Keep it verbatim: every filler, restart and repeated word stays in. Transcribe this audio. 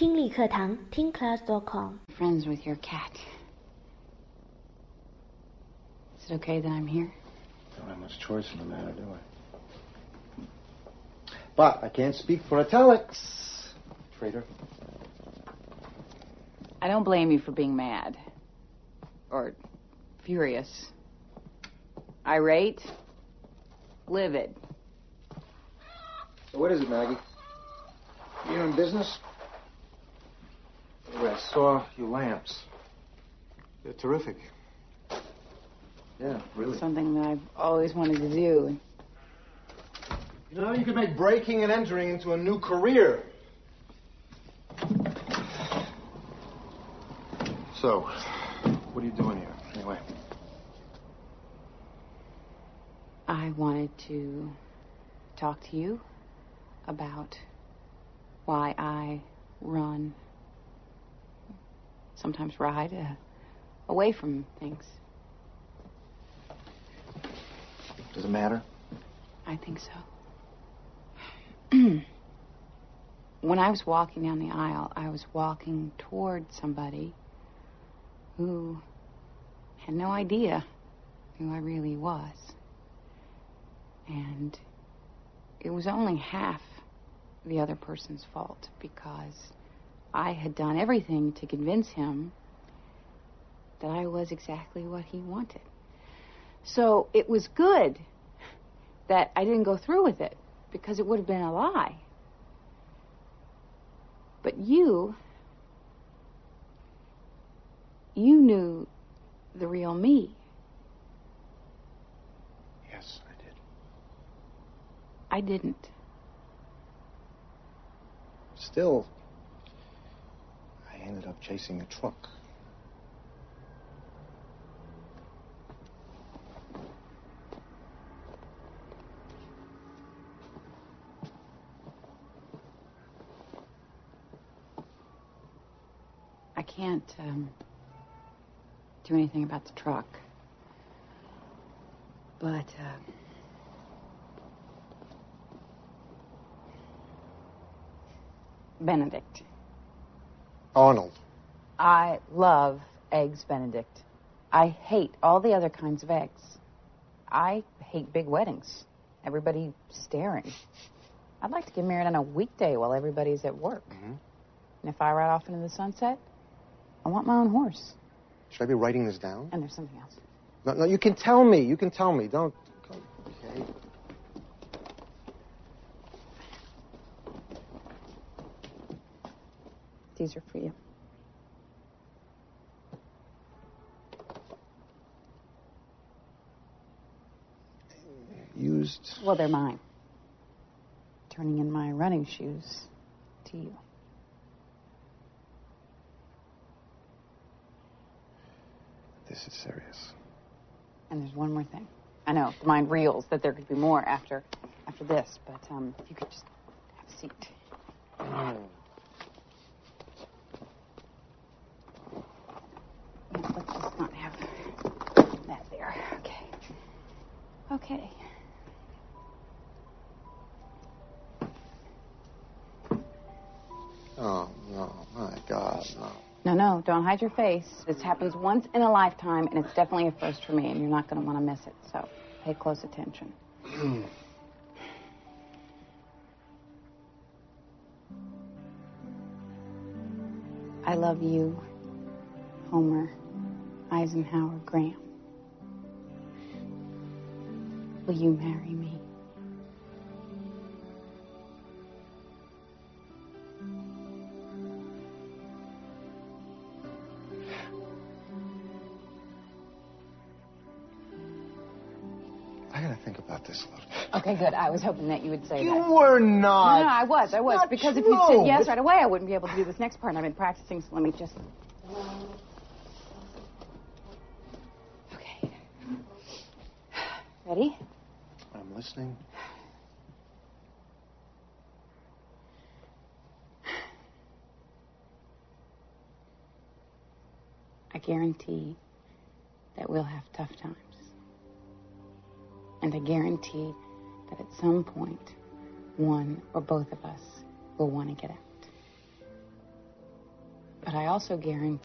听力课堂听 class dot com. Friends with your cat. Is it okay that I'm here? Don't have much choice in the matter, do I? But I can't speak for italics, traitor. I don't blame you for being mad. Or furious. Irate. Livid. So what is it, Maggie? You in business? Anyway, I saw your lamps. They're terrific. Yeah, really. Something that I've always wanted to do. You know, you could make breaking and entering into a new career. So, what are you doing here, anyway? I wanted to talk to you about why I run, sometimes ride, uh, away from things. Does it matter? I think so. When I was walking down the aisle, I was walking toward somebody who had no idea who I really was. And it was only half the other person's fault, because I had done everything to convince him that I was exactly what he wanted. So it was good that I didn't go through with it, because it would have been a lie. But you, you knew the real me. Yes, I did. I didn't. Still, I ended up chasing a truck. I can't um, do anything about the truck. But, uh, Benedict. Arnold. I love eggs Benedict. I hate all the other kinds of eggs. I hate big weddings. Everybody staring. I'd like to get married on a weekday while everybody's at work. Mm-hmm. And if I ride off into the sunset, I want my own horse. Should I be writing this down? And there's something else. No, no, you can tell me. You can tell me. Don't. Okay. These are for you. Used. Well, they're mine. Turning in my running shoes to you. This is serious. And there's one more thing. I know, the mind reels that there could be more after after this, but um, if you could just have a seat. Oh. Let's just not have that there. Okay. Okay. Oh, no. My God, no. No, no, don't hide your face. This happens once in a lifetime, and it's definitely a first for me, and you're not going to want to miss it, so pay close attention. I love you, Homer Eisenhower Graham. Will you marry me? I gotta think about this a little bit. Okay, good. I was hoping that you would say You that. were not. No, no, I was. I was. Not Because if true. you said yes right away, I wouldn't be able to do this next part. And I've been practicing, so let me just... Okay. Ready? I'm listening. I guarantee that we'll have tough times. And I guarantee that at some point, one or both of us will want to get out. But I also guarantee